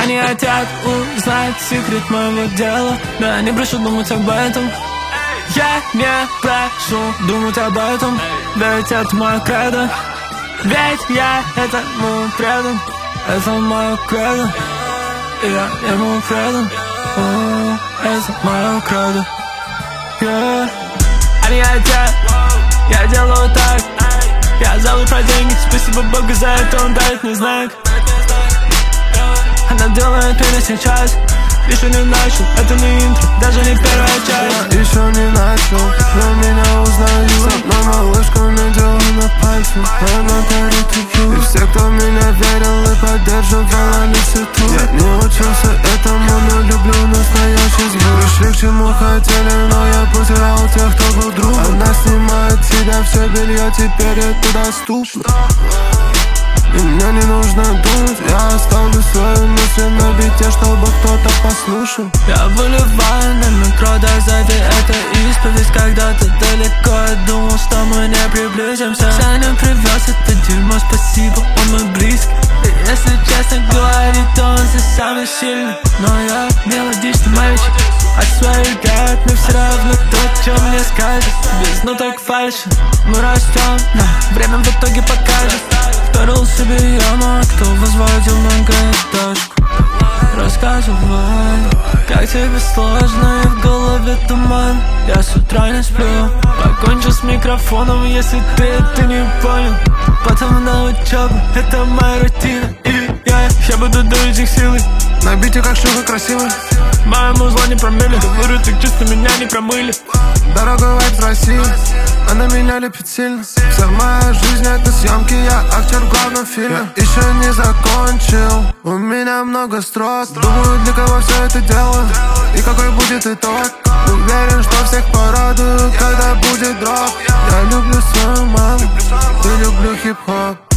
Они хотят узнать секрет моего дела, но я не прошу думать об этом. Я не прошу думать об этом, ведь это мое кредо. Ведь я этому предан, это мое кредо. И я ему предан, это мое кредо. Они хотят, я делаю так. Я забыл про деньги, спасибо Богу за это, он дает мне знак. Она делает меня сейчас, еще не начал, это не интро, даже не первая часть. Я еще не начал, но меня узнают. С одной малышкой надела на пальцы, она дарит тепло. И все, кто меня верил и поддерживал, они все тут. Я не учился этому, но люблю настоящий звук. Пришли к чему хотели, но я потерял тех, кто был друг. Она снимает себя все белье, теперь это доступно. И мне не нужно думать, я оставлю свои мысли на бите, чтобы кто-то послушал. Я выливаю на микро, дай зови, это исповедь. Когда-то далеко я думал, что мы не приблизимся. Саня привез это дерьмо, спасибо, он мой близкий. И если честно говорить, то он здесь самый сильный. Но я мелодичный мальчик, от своих гад мне все равно то, что мне скажет. Без ноток фальши мы растем, но время в итоге покажет. Кто рыл себе яму, кто возводил многоэтажку. Рассказывай, как тебе сложно и в голове туман. Я с утра не сплю, покончу с микрофоном, если ты это не понял. Потом на учебу, это моя рутина. И я буду давить их силой. На бите как шуга красивый. Моему зла не промыли, говорю, так чисто меня не промыли. Дорога вайп с России, она меня лепит сильно. Вся моя жизнь это съемки, я актер в главном фильме. Я еще не закончил, у меня много строк. Думаю, для кого все это дело и какой будет итог. Уверен, что всех порадую, когда будет дроп. Я люблю свою маму и люблю хип-хоп.